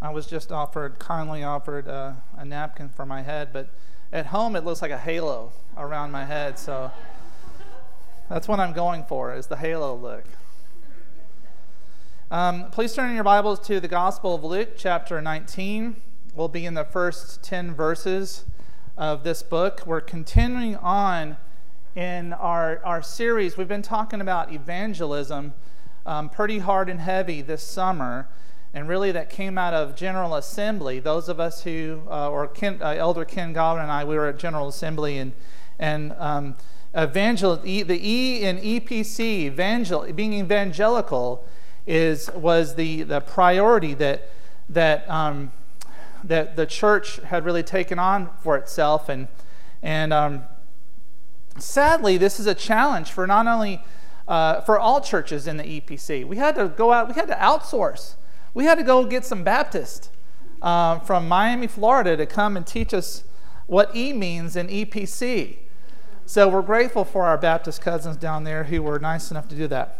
I was just kindly offered a napkin for my head, but at home it looks like a halo around my head, so that's what I'm going for, is the halo look. Please turn in your Bibles to the Gospel of Luke, chapter 19. We'll be in the first 10 verses of this book. We're continuing on in our series. We've been talking about evangelism pretty hard and heavy this summer, and really that came out of General Assembly. Those of us who, Elder Ken Godwin and I, we were at General Assembly, and the E in EPC, being evangelical, was the priority that the church had really taken on for itself, and sadly, this is a challenge for not only for all churches in the EPC. We had to go out. We had to outsource. We had to go get some Baptists from Miami, Florida, to come and teach us what E means in EPC. So we're grateful for our Baptist cousins down there who were nice enough to do that.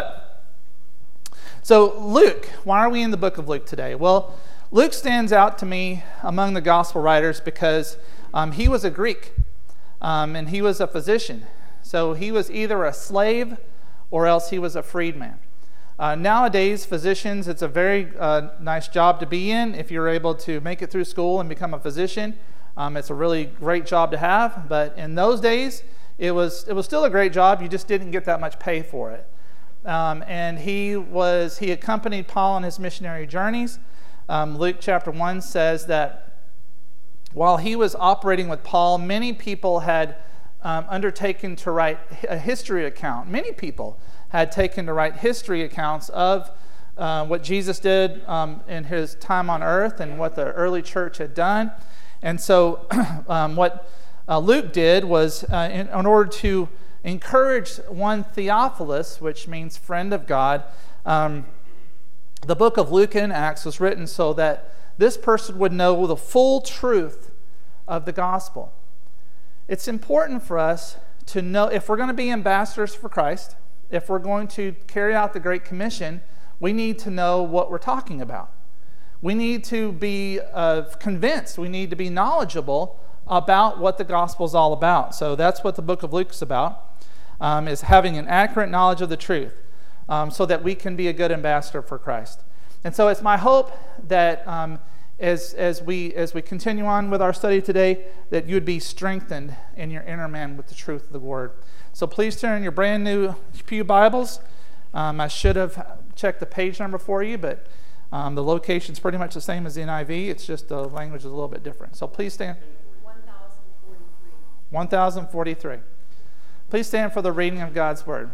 So Luke, why are we in the book of Luke today? Well, Luke stands out to me among the gospel writers because he was a Greek and he was a physician. So he was either a slave or else he was a freedman. Nowadays, physicians, it's a very nice job to be in if you're able to make it through school and become a physician. It's a really great job to have, but in those days, it was still a great job. You just didn't get that much pay for it. And he accompanied Paul on his missionary journeys. Luke chapter 1 says that while he was operating with Paul, many people had undertaken to write a history account. Many people had taken to write history accounts of what Jesus did in his time on earth and what the early church had done. And so what Luke did was, in order to encourage one Theophilus, which means friend of God, the book of Luke and Acts was written so that this person would know the full truth of the gospel. It's important for us to know, if we're going to be ambassadors for Christ, if we're going to carry out the Great Commission, we need to know what we're talking about. We need to be convinced, we need to be knowledgeable about what the gospel is all about. So that's what the book of Luke is about, is having an accurate knowledge of the truth so that we can be a good ambassador for Christ. And so it's my hope that as we continue on with our study today, that you would be strengthened in your inner man with the truth of the Word. So please turn in your brand new Pew Bibles. I should have checked the page number for you, but the location is pretty much the same as the NIV. It's just the language is a little bit different. So please stand. 1043. 1043. Please stand for the reading of God's Word.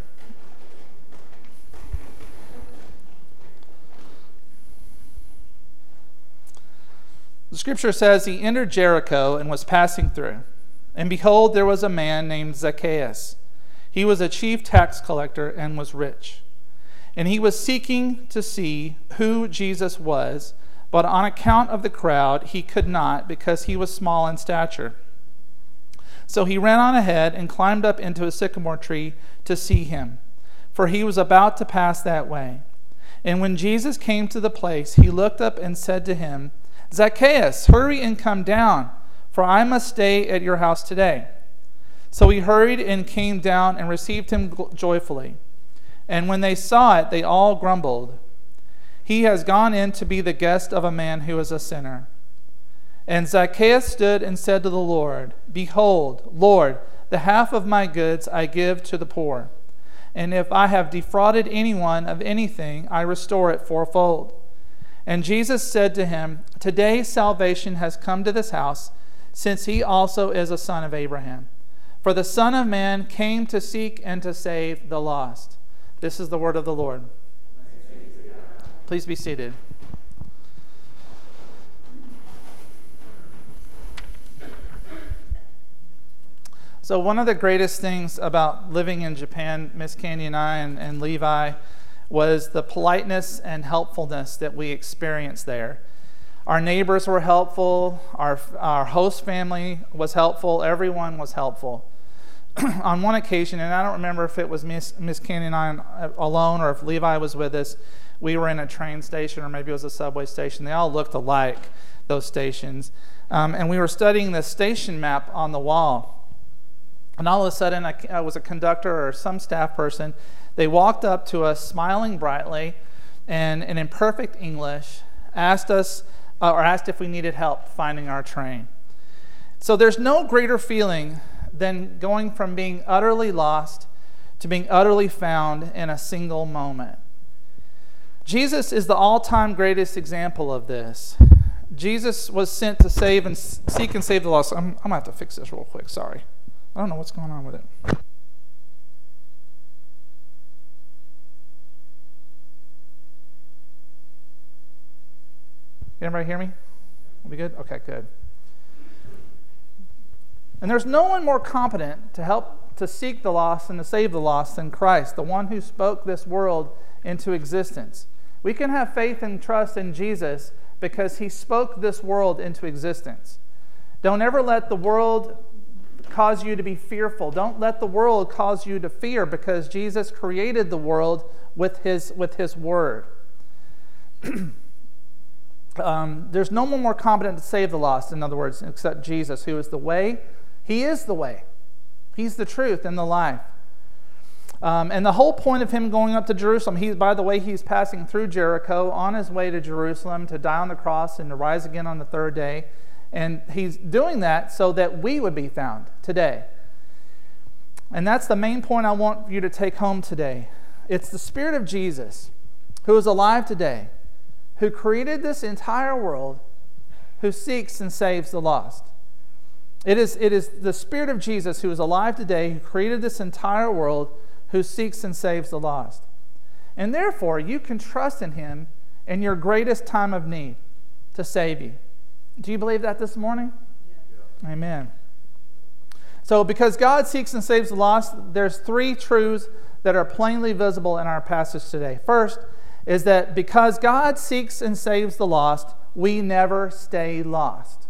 The scripture says, he entered Jericho and was passing through. And behold, there was a man named Zacchaeus. He was a chief tax collector and was rich. And he was seeking to see who Jesus was, but on account of the crowd he could not, because he was small in stature. So he ran on ahead and climbed up into a sycamore tree to see him, for he was about to pass that way. And when Jesus came to the place, he looked up and said to him, Zacchaeus, hurry and come down, for I must stay at your house today. So he hurried and came down and received him joyfully. And when they saw it, they all grumbled. He has gone in to be the guest of a man who is a sinner. And Zacchaeus stood and said to the Lord, Behold, Lord, the half of my goods I give to the poor. And if I have defrauded anyone of anything, I restore it fourfold. And Jesus said to him, Today salvation has come to this house, since he also is a son of Abraham. For the Son of Man came to seek and to save the lost. This is the word of the Lord. Please be seated. So one of the greatest things about living in Japan, Miss Candy and I and Levi, was the politeness and helpfulness that we experienced there. Our neighbors were helpful. Our host family was helpful. Everyone was helpful. on one occasion, and I don't remember if it was Miss Candy and I alone or if Levi was with us, we were in a train station or maybe it was a subway station. They all looked alike, those stations. And we were studying the station map on the wall. And all of a sudden, I was a conductor or some staff person. They walked up to us smiling brightly and in perfect English asked if we needed help finding our train. So there's no greater feeling than going from being utterly lost to being utterly found in a single moment. Jesus is the all-time greatest example of this. Jesus was sent to save and seek and save the lost. I'm going to have to fix this real quick. Sorry. I don't know what's going on with it. Everybody hear me? Are we good? Okay, good. And there's no one more competent to help to seek the lost and to save the lost than Christ, the one who spoke this world into existence. We can have faith and trust in Jesus because he spoke this world into existence. Don't ever let the world cause you to be fearful. Don't let the world cause you to fear, because Jesus created the world with his word. There's no one more competent to save the lost, in other words, except Jesus, who is the way. He is the way. He's the truth and the life. And the whole point of him going up to Jerusalem, by the way, he's passing through Jericho on his way to Jerusalem to die on the cross and to rise again on the third day. And he's doing that so that we would be found today. And that's the main point I want you to take home today. It's the Spirit of Jesus, who is alive today, who created this entire world, who seeks and saves the lost. It is the Spirit of Jesus who is alive today, who created this entire world, who seeks and saves the lost. And therefore, you can trust in him in your greatest time of need to save you. Do you believe that this morning? Yeah. Amen. So because God seeks and saves the lost, there's three truths that are plainly visible in our passage today. First is that because God seeks and saves the lost, we never stay lost.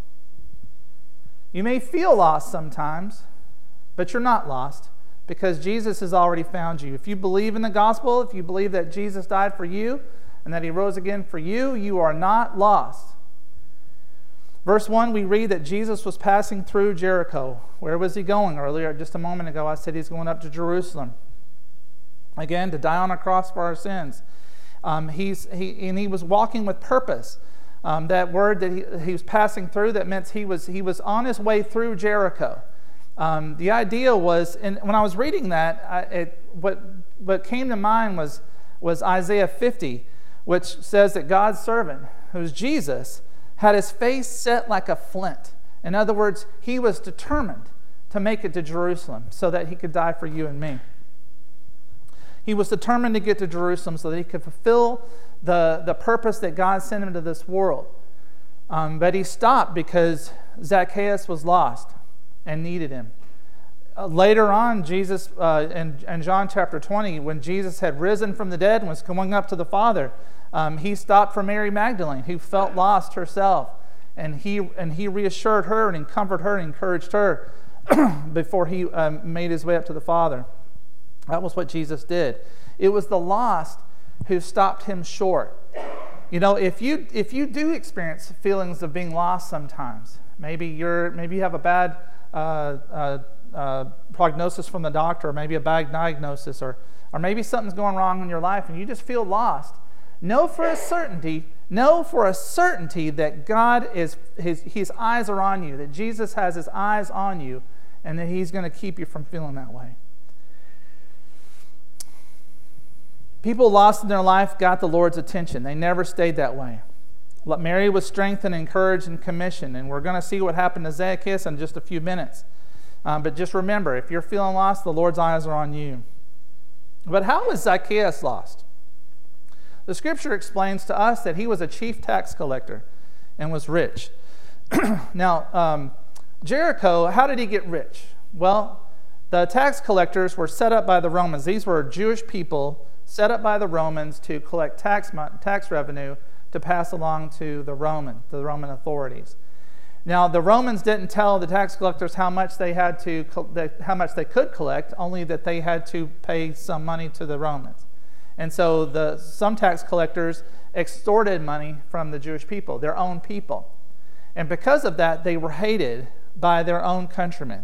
You may feel lost sometimes, but you're not lost, because Jesus has already found you. If you believe in the gospel, if you believe that Jesus died for you and that he rose again for you, you are not lost. Verse 1, we read that Jesus was passing through Jericho. Where was he going? Earlier, just a moment ago, I said he's going up to Jerusalem. Again, to die on a cross for our sins. He was walking with purpose. That word that he was passing through, that meant he was on his way through Jericho. The idea was, and when I was reading that, what came to mind was Isaiah 50, which says that God's servant, who's Jesus, had his face set like a flint. In other words, he was determined to make it to Jerusalem so that he could die for you and me. He was determined to get to Jerusalem so that he could fulfill the purpose that God sent him to this world. But he stopped because Zacchaeus was lost and needed him. Later on, Jesus, in John chapter 20, when Jesus had risen from the dead and was coming up to the Father, he stopped for Mary Magdalene, who felt lost herself. And he reassured her and comforted her and encouraged her before he made his way up to the Father. That was what Jesus did. It was the lost who stopped him short. You know, if you do experience feelings of being lost sometimes, maybe you have a bad prognosis from the doctor, or maybe a bad diagnosis, or maybe something's going wrong in your life and you just feel lost. Know for a certainty that God his eyes are on you, that Jesus has his eyes on you, and that he's going to keep you from feeling that way. People lost in their life got the Lord's attention. They never stayed that way. Mary was strengthened, encouraged, and commissioned. And we're going to see what happened to Zacchaeus in just a few minutes. But just remember, if you're feeling lost, the Lord's eyes are on you. But how was Zacchaeus lost? The Scripture explains to us that he was a chief tax collector and was rich. Now, Jericho, how did he get rich? Well, the tax collectors were set up by the Romans. These were Jewish people set up by the Romans to collect tax revenue to pass along to the Roman authorities. Now, the Romans didn't tell the tax collectors how much they could collect, only that they had to pay some money to the Romans. And so some tax collectors extorted money from the Jewish people, their own people. And because of that, they were hated by their own countrymen.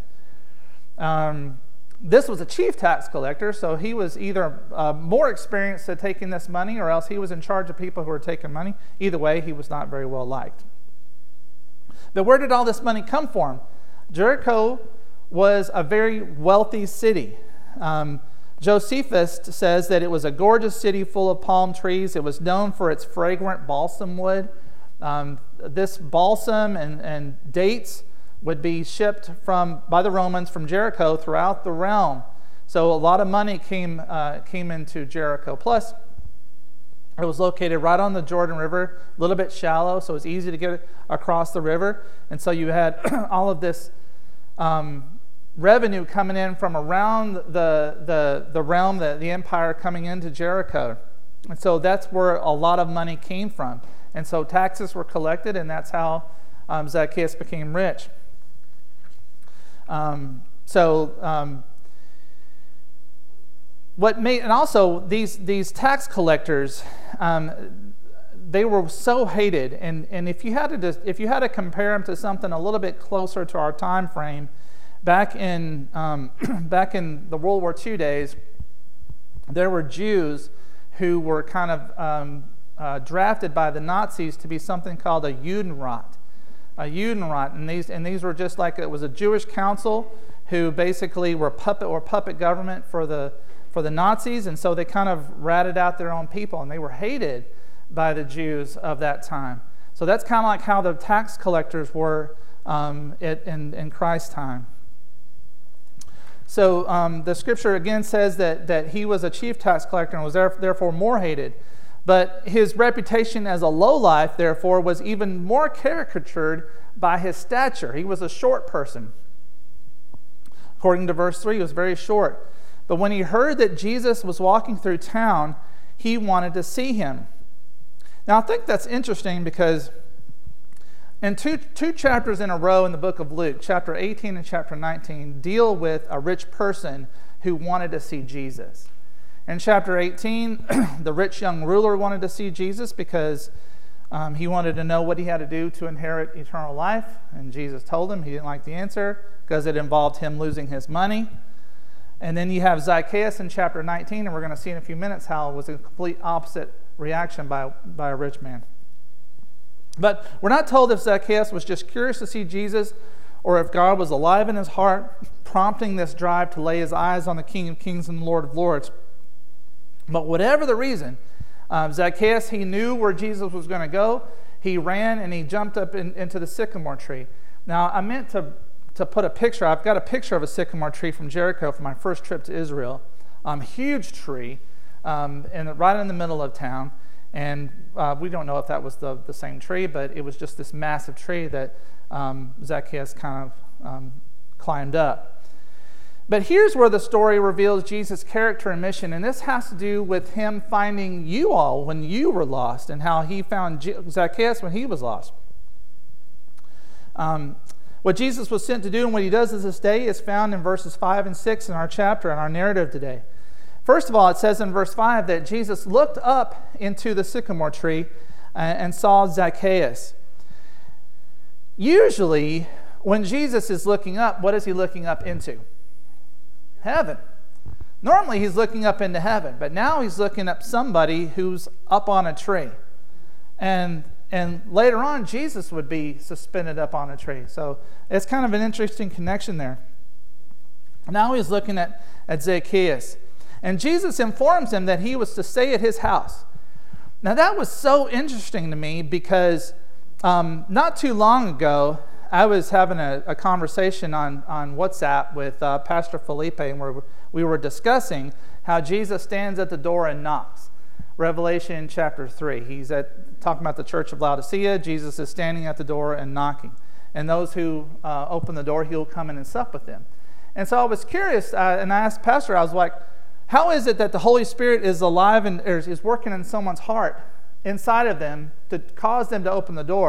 This was a chief tax collector, so he was either more experienced at taking this money, or else he was in charge of people who were taking money. Either way, he was not very well liked. But where did all this money come from? Jericho was a very wealthy city. Josephus says that it was a gorgeous city full of palm trees. It was known for its fragrant balsam wood. This balsam and dates would be shipped by the Romans from Jericho throughout the realm. So a lot of money came into Jericho. Plus, it was located right on the Jordan River, a little bit shallow, so it was easy to get across the river. And so you had all of this revenue coming in from around the realm, the empire coming into Jericho. And so that's where a lot of money came from. And so taxes were collected, and that's how Zacchaeus became rich. And also these tax collectors, they were so hated, and if you had to compare them to something a little bit closer to our time frame, back in the World War II days, there were Jews who were kind of drafted by the Nazis to be something called a Judenrat. And these were just like, it was a Jewish council who basically were puppet government for the Nazis, and so they kind of ratted out their own people, and they were hated by the Jews of that time. So that's kind of like how the tax collectors were in Christ's time. So the scripture again says that he was a chief tax collector and was therefore more hated. But his reputation as a lowlife, therefore, was even more caricatured by his stature. He was a short person. According to verse 3, he was very short. But when he heard that Jesus was walking through town, he wanted to see him. Now, I think that's interesting because in two chapters in a row in the book of Luke, chapter 18 and chapter 19, deal with a rich person who wanted to see Jesus. In chapter 18, the rich young ruler wanted to see Jesus because he wanted to know what he had to do to inherit eternal life. And Jesus told him. He didn't like the answer because it involved him losing his money. And then you have Zacchaeus in chapter 19, and we're going to see in a few minutes how it was a complete opposite reaction by a rich man. But we're not told if Zacchaeus was just curious to see Jesus or if God was alive in his heart, prompting this drive to lay his eyes on the King of Kings and Lord of Lords. But whatever the reason, Zacchaeus, he knew where Jesus was going to go. He ran and he jumped up into the sycamore tree. Now, I meant to put a picture. I've got a picture of a sycamore tree from Jericho from my first trip to Israel. Huge tree, and right in the middle of town. And we don't know if that was the same tree, but it was just this massive tree that Zacchaeus kind of climbed up. But here's where the story reveals Jesus' character and mission, and this has to do with him finding you all when you were lost, and how he found Zacchaeus when he was lost. What Jesus was sent to do and what he does this day is found in verses 5 and 6 in our chapter, in our narrative today. First of all, it says in verse 5 that Jesus looked up into the sycamore tree and saw Zacchaeus. Usually, when Jesus is looking up, what is he looking up into? Heaven. Normally he's looking up into heaven, but now he's looking up somebody who's up on a tree. And later on, Jesus would be suspended up on a tree. So it's kind of an interesting connection there. Now he's looking at Zacchaeus. And Jesus informs him that he was to stay at his house. Now that was so interesting to me because not too long ago, I was having a conversation on WhatsApp with Pastor Felipe, and we were discussing how Jesus stands at the door and knocks. Revelation chapter 3. He's talking about the church of Laodicea. Jesus is standing at the door and knocking. And those who open the door, he'll come in and sup with them. And so I was curious, and I asked Pastor, I was like, how is it that the Holy Spirit is alive and is working in someone's heart, inside of them, to cause them to open the door?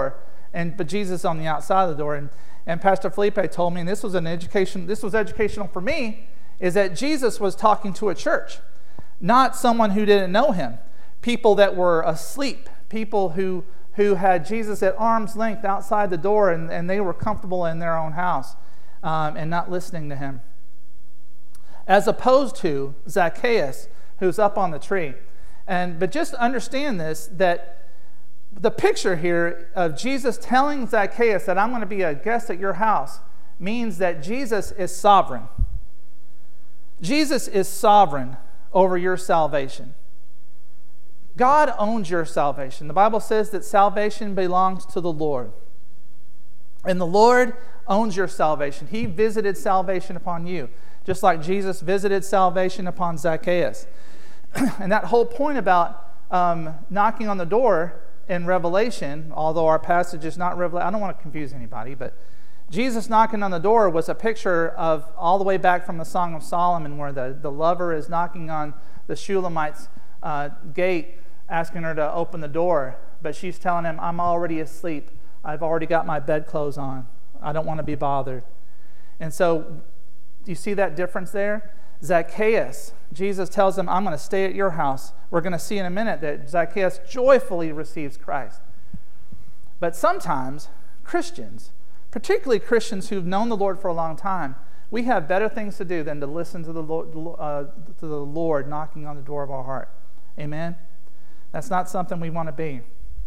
but Jesus is on the outside of the door. And Pastor Felipe told me, and this was educational for me, is that Jesus was talking to a church, not someone who didn't know him. People that were asleep, people who had Jesus at arm's length outside the door, and they were comfortable in their own house and not listening to him. As opposed to Zacchaeus, who's up on the tree. But just understand this, that the picture here of Jesus telling Zacchaeus that I'm going to be a guest at your house means that Jesus is sovereign. Jesus is sovereign over your salvation. God owns your salvation. The Bible says that salvation belongs to the Lord. And the Lord owns your salvation. He visited salvation upon you, just like Jesus visited salvation upon Zacchaeus. And that whole point about knocking on the door in Revelation, although our passage is not Revelation, I don't want to confuse anybody, but Jesus knocking on the door was a picture of all the way back from the Song of Solomon, where the lover is knocking on the Shulamite's gate, asking her to open the door, but she's telling him, I'm already asleep. I've already got my bedclothes on. I don't want to be bothered. And so, do you see that difference there? Zacchaeus, Jesus tells him, I'm going to stay at your house. We're going to see in a minute that Zacchaeus joyfully receives Christ. But sometimes, Christians, particularly Christians who've known the Lord for a long time, we have better things to do than to listen to the Lord knocking on the door of our heart. Amen? That's not something we want to be.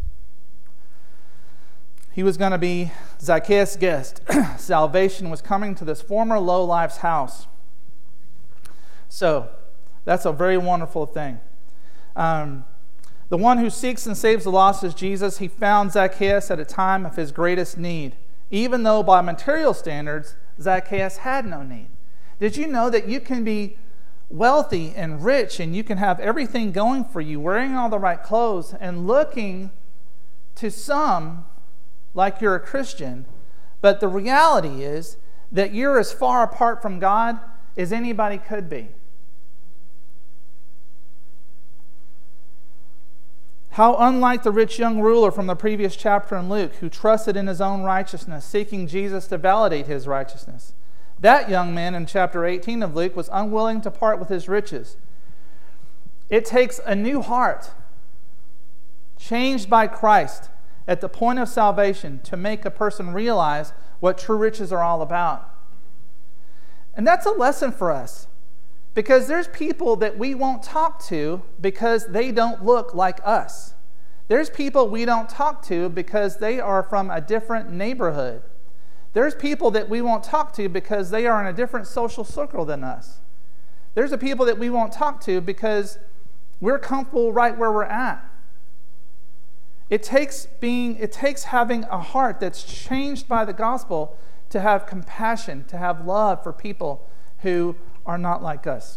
He was going to be Zacchaeus' guest. Salvation was coming to this former lowlife's house. So, that's a very wonderful thing. The one who seeks and saves the lost is Jesus. He found Zacchaeus at a time of his greatest need, even though by material standards, Zacchaeus had no need. Did you know that you can be wealthy and rich and you can have everything going for you, wearing all the right clothes and looking to some like you're a Christian, but the reality is that you're as far apart from God as anybody could be? How unlike the rich young ruler from the previous chapter in Luke, who trusted in his own righteousness, seeking Jesus to validate his righteousness. That young man in chapter 18 of Luke was unwilling to part with his riches. It takes a new heart, changed by Christ at the point of salvation, to make a person realize what true riches are all about. And that's a lesson for us, because there's people that we won't talk to because they don't look like us. There's people we don't talk to because they are from a different neighborhood. There's people that we won't talk to because they are in a different social circle than us. There's people that we won't talk to because we're comfortable right where we're at. It takes having a heart that's changed by the gospel to have compassion, to have love for people who are not like us.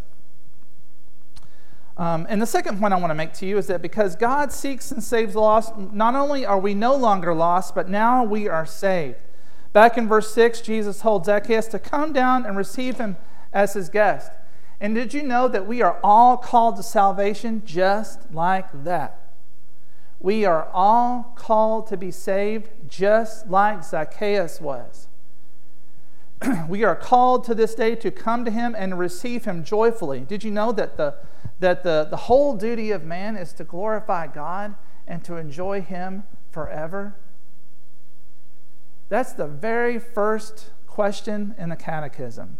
And the second point I want to make to you is that because God seeks and saves the lost, not only are we no longer lost, but now we are saved. Back in verse 6, Jesus told Zacchaeus to come down and receive him as his guest. And did you know that we are all called to salvation just like that? We are all called to be saved just like Zacchaeus was. We are called to this day to come to him and receive him joyfully. Did you know that the whole duty of man is to glorify God and to enjoy him forever? That's the very first question in the catechism.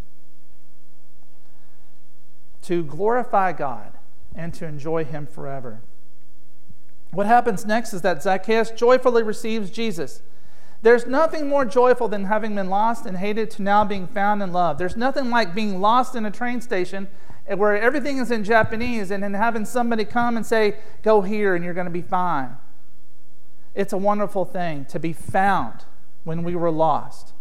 To glorify God and to enjoy him forever. What happens next is that Zacchaeus joyfully receives Jesus. There's nothing more joyful than having been lost and hated to now being found and loved. There's nothing like being lost in a train station where everything is in Japanese and then having somebody come and say, go here and you're going to be fine. It's a wonderful thing to be found when we were lost.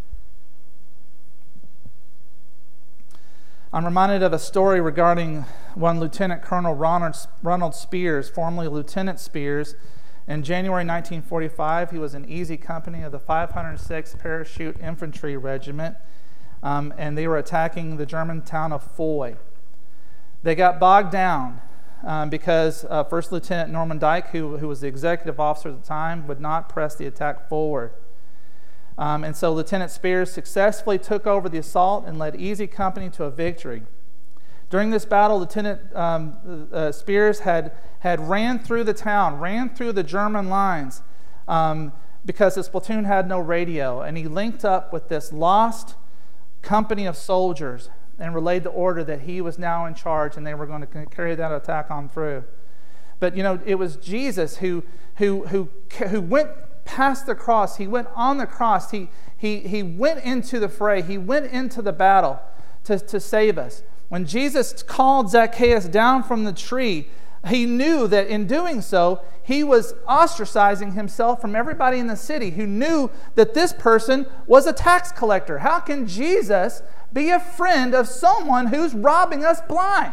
I'm reminded of a story regarding one Lieutenant Colonel Ronald Spears, formerly Lieutenant Spears. In January 1945, he was in Easy Company of the 506th Parachute Infantry Regiment, and they were attacking the German town of Foy. They got bogged down because First Lieutenant Norman Dyke, who was the executive officer at the time, would not press the attack forward. And so Lieutenant Spears successfully took over the assault and led Easy Company to a victory. During this battle, Lieutenant Spears had ran through the town, ran through the German lines, because his platoon had no radio, and he linked up with this lost company of soldiers and relayed the order that he was now in charge, and they were going to carry that attack on through. But it was Jesus who went past the cross. He went on the cross. He went into the fray. He went into the battle to save us. When Jesus called Zacchaeus down from the tree, he knew that in doing so, he was ostracizing himself from everybody in the city who knew that this person was a tax collector. How can Jesus be a friend of someone who's robbing us blind?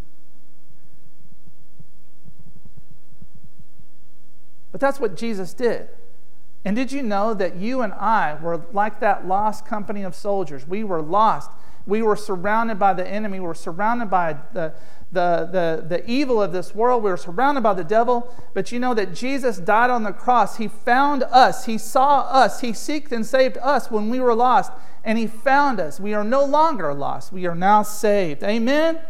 But that's what Jesus did. And did you know that you and I were like that lost company of soldiers? We were lost. We were surrounded by the enemy. We were surrounded by the evil of this world. We were surrounded by the devil. But you know that Jesus died on the cross. He found us. He saw us. He seeked and saved us when we were lost. And He found us. We are no longer lost. We are now saved. Amen?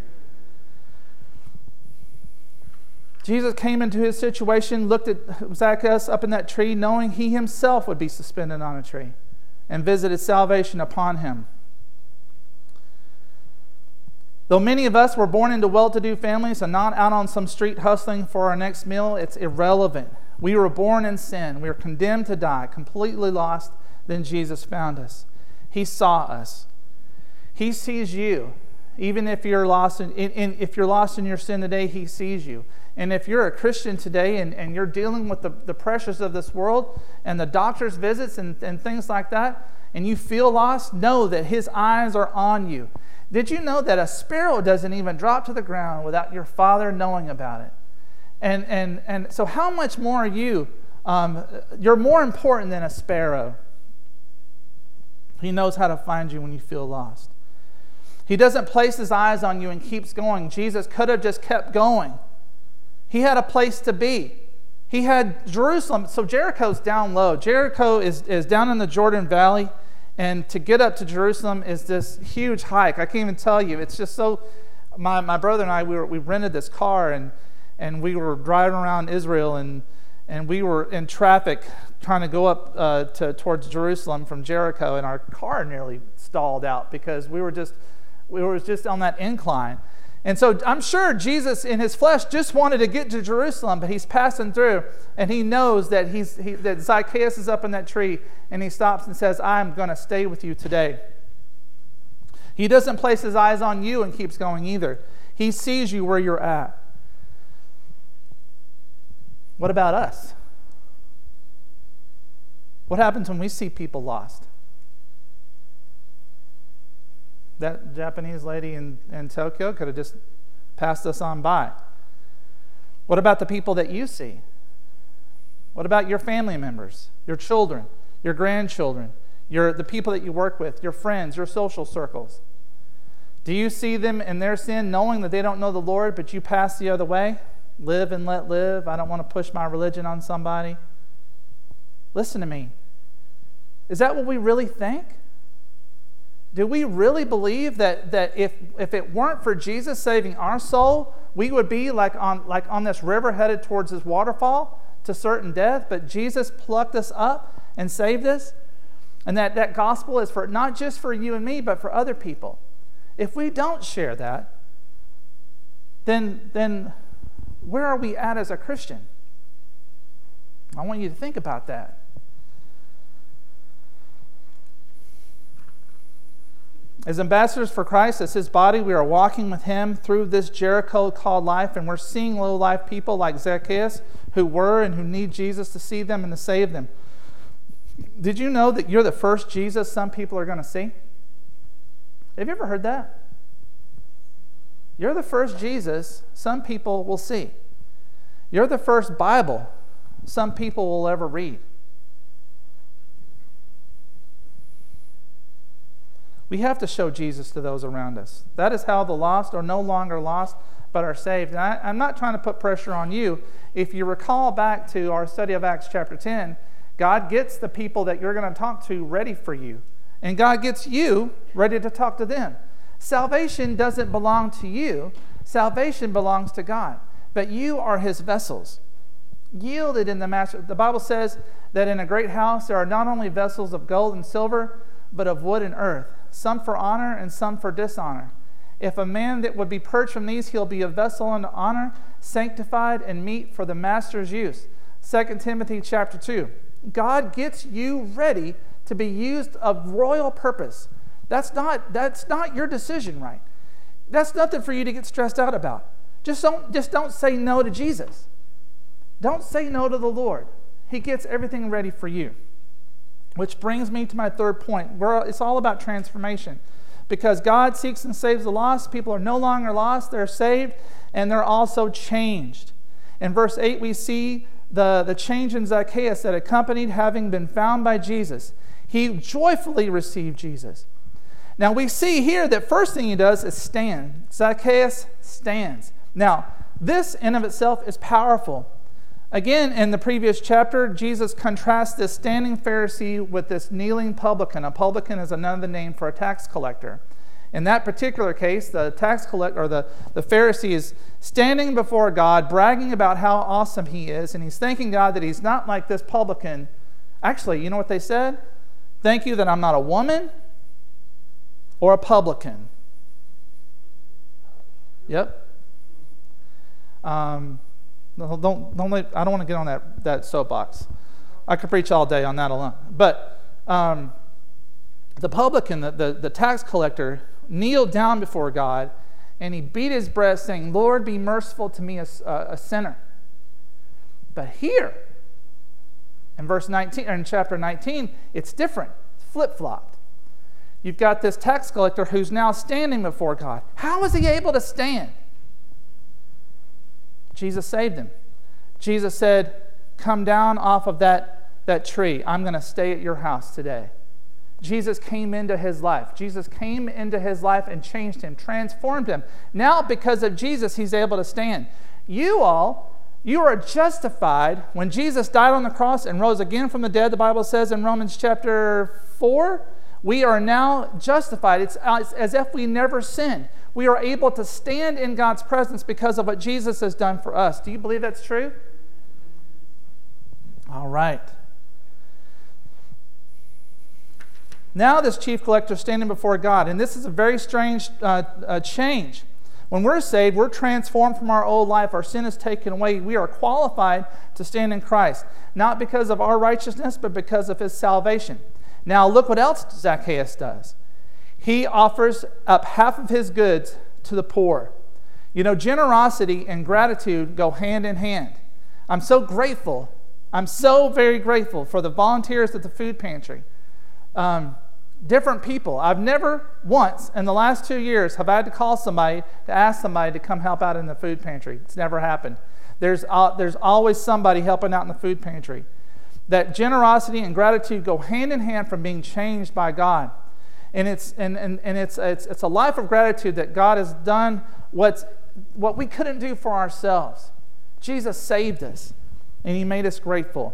Jesus came into his situation, looked at Zacchaeus up in that tree, knowing he himself would be suspended on a tree, and visited salvation upon him. Though many of us were born into well-to-do families and not out on some street hustling for our next meal, it's irrelevant. We were born in sin. We were condemned to die, completely lost. Then Jesus found us. He saw us. He sees you. Even if you're lost if you're lost in your sin today, He sees you. And if you're a Christian today and you're dealing with the pressures of this world and the doctor's visits and things like that, and you feel lost, know that His eyes are on you. Did you know that a sparrow doesn't even drop to the ground without your Father knowing about it? And so how much more are you? You're more important than a sparrow. He knows how to find you when you feel lost. He doesn't place His eyes on you and keeps going. Jesus could have just kept going. He had a place to be. He had Jerusalem. So Jericho's down low. Jericho is down in the Jordan Valley. And to get up to Jerusalem is this huge hike. I can't even tell you. It's just so... My brother and I, we rented this car and we were driving around Israel and we were in traffic trying to go up towards Jerusalem from Jericho, and our car nearly stalled out because we were just on that incline. And so I'm sure Jesus in His flesh just wanted to get to Jerusalem, but He's passing through, and He knows that that Zacchaeus is up in that tree, and He stops and says, I'm going to stay with you today. He doesn't place His eyes on you and keeps going either. He sees you where you're at. What about us? What happens when we see people lost? That Japanese lady in Tokyo could have just passed us on by. What about the people that you see? What about your family members, your children, your grandchildren, the people that you work with, your friends, your social circles? Do you see them in their sin, knowing that they don't know the Lord, but you pass the other way? Live and let live. I don't want to push my religion on somebody. Listen to me. Is that what we really think? Do we really believe that if it weren't for Jesus saving our soul, we would be like on this river headed towards this waterfall to certain death? But Jesus plucked us up and saved us, and that gospel is for not just for you and me, but for other people. If we don't share that, then where are we at as a Christian? I want you to think about that. As ambassadors for Christ, as His body, we are walking with Him through this Jericho called life, and we're seeing low-life people like Zacchaeus who were and who need Jesus to see them and to save them. Did you know that you're the first Jesus some people are going to see? Have you ever heard that? You're the first Jesus some people will see. You're the first Bible some people will ever read. We have to show Jesus to those around us. That is how the lost are no longer lost, but are saved. And I'm not trying to put pressure on you. If you recall back to our study of Acts chapter 10, God gets the people that you're going to talk to ready for you. And God gets you ready to talk to them. Salvation doesn't belong to you. Salvation belongs to God. But you are his vessels, yielded in the master. The Bible says that in a great house there are not only vessels of gold and silver, but of wood and earth, some for honor and some for dishonor. If a man that would be purged from these, he'll be a vessel unto honor, sanctified and meet for the master's use. 2 Timothy chapter 2. God gets you ready to be used of royal purpose. That's not your decision, right? That's nothing for you to get stressed out about. Just don't say no to Jesus. Don't say no to the Lord. He gets everything ready for you. Which brings me to my third point. It's all about transformation. Because God seeks and saves the lost, people are no longer lost, they're saved, and they're also changed. In verse 8, we see the change in Zacchaeus that accompanied having been found by Jesus. He joyfully received Jesus. Now we see here that first thing he does is stand. Zacchaeus stands. Now, this in of itself is powerful. Again, in the previous chapter, Jesus contrasts this standing Pharisee with this kneeling publican. A publican is another name for a tax collector. In that particular case, the tax collector, or the Pharisee, is standing before God, bragging about how awesome he is, and he's thanking God that he's not like this publican. Actually, you know what they said? Thank you that I'm not a woman or a publican. Yep. I don't want to get on that soapbox. I could preach all day on that alone. But the publican, the tax collector, kneeled down before God, and he beat his breast, saying, "Lord, be merciful to me, a sinner." But here, in verse 19, or in chapter 19, it's different. It's flip-flopped. You've got this tax collector who's now standing before God. How is he able to stand? Jesus saved him. Jesus said, "Come down off of that tree. I'm going to stay at your house today." Jesus came into his life. Jesus came into his life and changed him, transformed him. Now, because of Jesus, he's able to stand. You are justified when Jesus died on the cross and rose again from the dead, the Bible says in Romans chapter 4. We are now justified. It's as if we never sinned. We are able to stand in God's presence because of what Jesus has done for us. Do you believe that's true? All right. Now this chief collector is standing before God, and this is a very strange change. When we're saved, we're transformed from our old life. Our sin is taken away. We are qualified to stand in Christ, not because of our righteousness, but because of his salvation. Now look what else Zacchaeus does. He offers up half of his goods to the poor. You know, generosity and gratitude go hand in hand. I'm so grateful. I'm so very grateful for the volunteers at the food pantry. Different people. I've never once in the last 2 years have I had to call somebody to ask somebody to come help out in the food pantry. It's never happened. There's always somebody helping out in the food pantry. That generosity and gratitude go hand in hand from being changed by God. And it's a life of gratitude that God has done what we couldn't do for ourselves. Jesus saved us, and he made us grateful.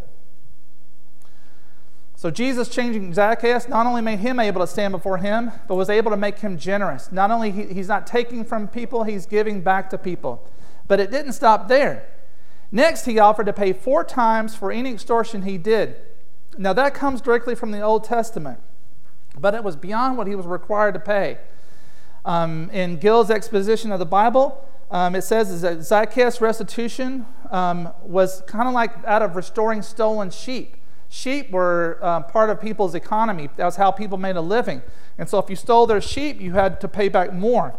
So Jesus changing Zacchaeus not only made him able to stand before him, but was able to make him generous. Not only he's not taking from people, he's giving back to people. But it didn't stop there. Next, he offered to pay 4 times for any extortion he did. Now that comes directly from the Old Testament, but it was beyond what he was required to pay. In Gill's exposition of the Bible, it says that Zacchaeus' restitution was kind of like that of restoring stolen sheep. Sheep were part of people's economy. That was how people made a living. And so if you stole their sheep, you had to pay back more.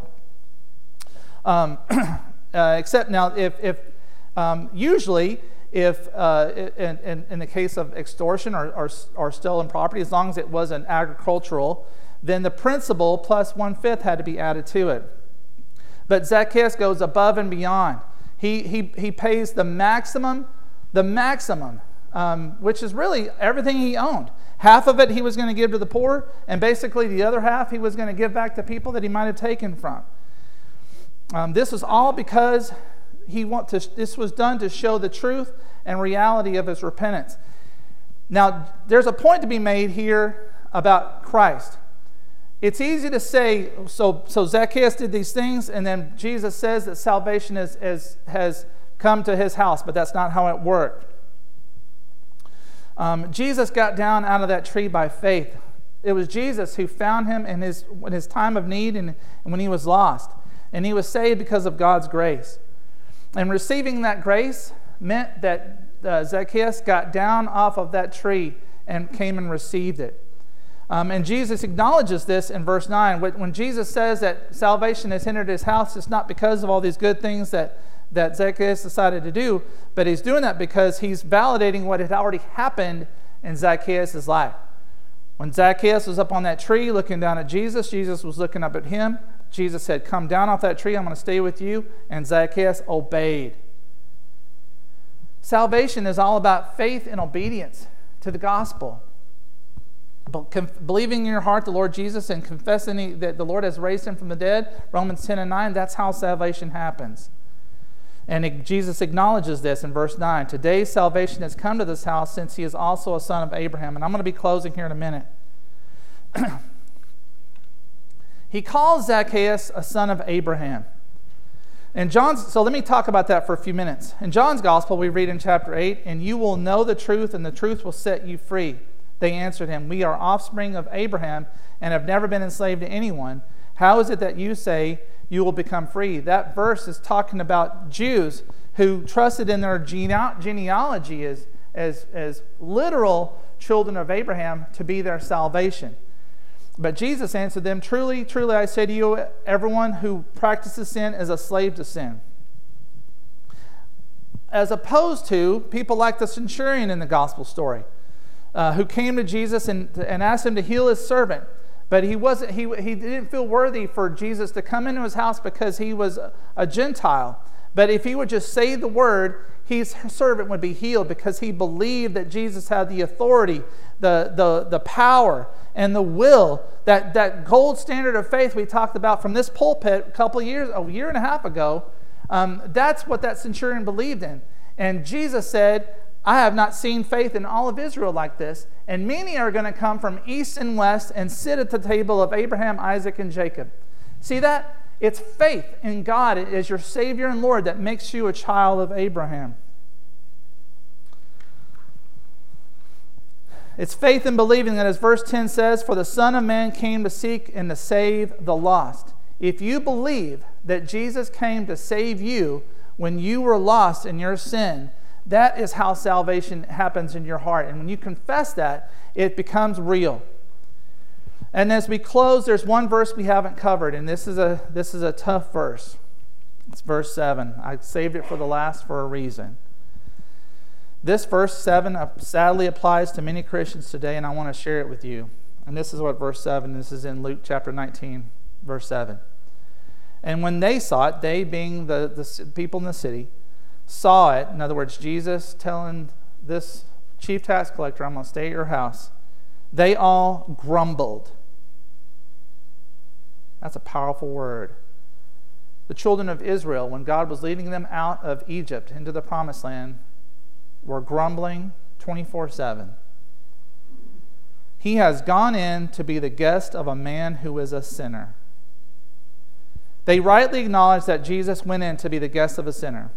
Except now, usually, if in the case of extortion or stolen property, as long as it was an agricultural, then the principal plus 1/5 had to be added to it. But Zacchaeus goes above and beyond. He pays the maximum, which is really everything he owned. Half of it he was going to give to the poor, and basically the other half he was going to give back to people that he might have taken from. This was all because this was done to show the truth and reality of his repentance. Now, there's a point to be made here about Christ. It's easy to say, so Zacchaeus did these things, and then Jesus says that salvation has come to his house, but that's not how it worked. Jesus got down out of that tree by faith. It was Jesus who found him in his time of need and when he was lost. And he was saved because of God's grace. And receiving that grace meant that Zacchaeus got down off of that tree and came and received it. And Jesus acknowledges this in verse 9. When Jesus says that salvation has entered his house, it's not because of all these good things that Zacchaeus decided to do, but he's doing that because he's validating what had already happened in Zacchaeus' life. When Zacchaeus was up on that tree looking down at Jesus, Jesus was looking up at him. Jesus said, "Come down off that tree, I'm going to stay with you." And Zacchaeus obeyed. Salvation is all about faith and obedience to the gospel. Believing in your heart the Lord Jesus and confessing that the Lord has raised him from the dead, Romans 10:9, that's how salvation happens. And Jesus acknowledges this in verse 9. Today salvation has come to this house since he is also a son of Abraham. And I'm going to be closing here in a minute. He calls Zacchaeus a son of Abraham. So let me talk about that for a few minutes. In John's Gospel, we read in chapter 8, "And you will know the truth, and the truth will set you free." They answered him, "We are offspring of Abraham and have never been enslaved to anyone. How is it that you say you will become free?" That verse is talking about Jews who trusted in their genealogy as literal children of Abraham to be their salvation. But Jesus answered them, "Truly, truly, I say to you, everyone who practices sin is a slave to sin." As opposed to people like the centurion in the gospel story, who came to Jesus and asked him to heal his servant. But he didn't feel worthy for Jesus to come into his house because he was a Gentile. But if he would just say the word, his servant would be healed because he believed that Jesus had the authority, the power, and the will, that gold standard of faith we talked about from this pulpit a year and a half ago. That's what that centurion believed in. And Jesus said, "I have not seen faith in all of Israel like this, and many are going to come from east and west and sit at the table of Abraham, Isaac, and Jacob." See that? It's faith in God as your Savior and Lord that makes you a child of Abraham. It's faith in believing that, as verse 10 says, "For the Son of Man came to seek and to save the lost." If you believe that Jesus came to save you when you were lost in your sin, that is how salvation happens in your heart. And when you confess that, it becomes real. And as we close, there's one verse we haven't covered, and this is a tough verse. It's verse 7. I saved it for the last for a reason. This verse 7 sadly applies to many Christians today, and I want to share it with you. And this is what verse 7, this is in Luke chapter 19, verse 7. "And when they saw it," they being the people in the city, saw it, in other words, Jesus telling this chief tax collector, "I'm going to stay at your house," they all grumbled. That's a powerful word. The children of Israel, when God was leading them out of Egypt into the promised land, were grumbling 24/7. "He has gone in to be the guest of a man who is a sinner." They rightly acknowledge that Jesus went in to be the guest of a sinner.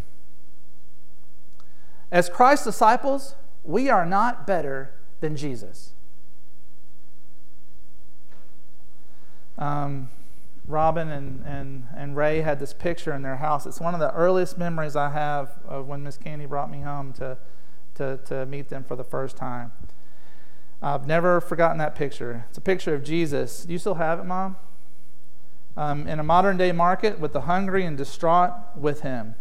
As Christ's disciples, we are not better than Jesus. Robin and Ray had this picture in their house. It's one of the earliest memories I have of when Miss Candy brought me home to meet them for the first time. I've never forgotten that picture. It's a picture of Jesus. Do you still have it, Mom? In a modern day market with the hungry and distraught with him.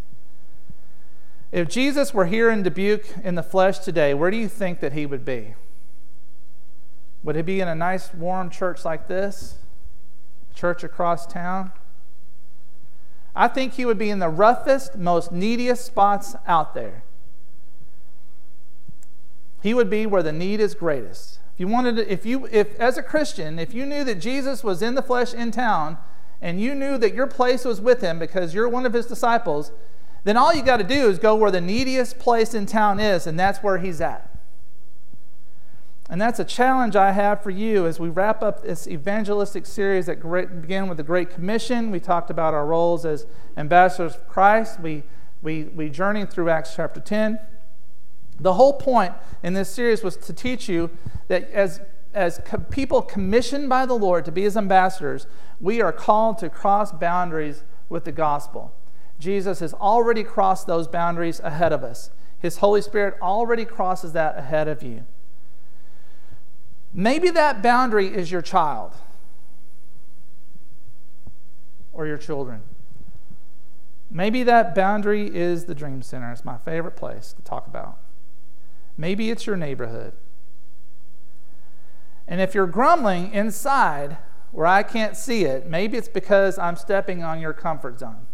If Jesus were here in Dubuque in the flesh today, where do you think that he would be? Would he be in a nice warm church like this? Church across town? I think he would be in the roughest, most neediest spots out there. He would be where the need is greatest If as a Christian, if you knew that Jesus was in the flesh in town, and you knew that your place was with him because you're one of his disciples, then all you got to do is go where the neediest place in town is, and that's where he's at. And that's a challenge I have for you as we wrap up this evangelistic series that began with the Great Commission. We talked about our roles as ambassadors of Christ. We journeyed through Acts chapter 10. The whole point in this series was to teach you that as people commissioned by the Lord to be his ambassadors, we are called to cross boundaries with the gospel. Jesus has already crossed those boundaries ahead of us. His Holy Spirit already crosses that ahead of you. Maybe that boundary is your child or your children. Maybe that boundary is the Dream Center. It's my favorite place to talk about. Maybe it's your neighborhood. And if you're grumbling inside where I can't see it, maybe it's because I'm stepping on your comfort zone.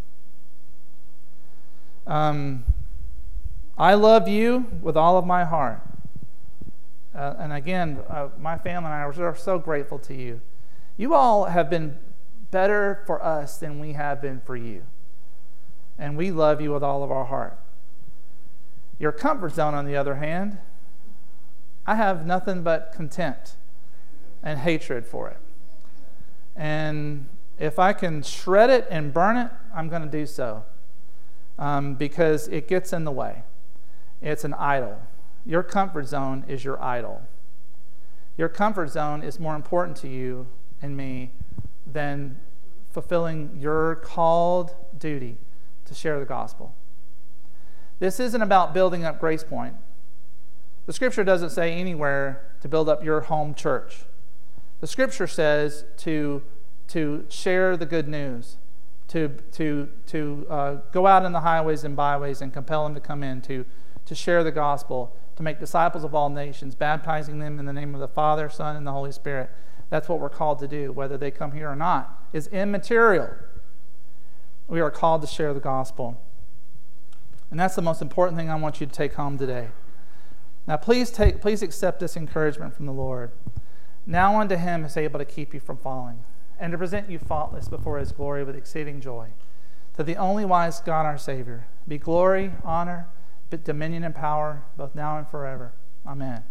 I love you with all of my heart. And again, my family and I are so grateful to you. You all have been better for us than we have been for you. And we love you with all of our heart. Your comfort zone, on the other hand, I have nothing but contempt and hatred for it. And if I can shred it and burn it, I'm going to do so. Because it gets in the way. It's an idol. Your comfort zone is your idol. Your comfort zone is more important to you and me than fulfilling your called duty to share the gospel. This isn't about building up Grace Point. The Scripture doesn't say anywhere to build up your home church. The Scripture says to share the good news, to go out in the highways and byways and compel them to come in, to share the gospel, to make disciples of all nations, baptizing them in the name of the Father, Son, and the Holy Spirit. That's what we're called to do. Whether they come here or not is immaterial. We are called to share the gospel. And that's the most important thing I want you to take home today. Now please accept this encouragement from the Lord. Now unto him is able to keep you from falling, and to present you faultless before his glory with exceeding joy. To the only wise God our Savior be glory, honor, dominion, and power, both now and forever. Amen.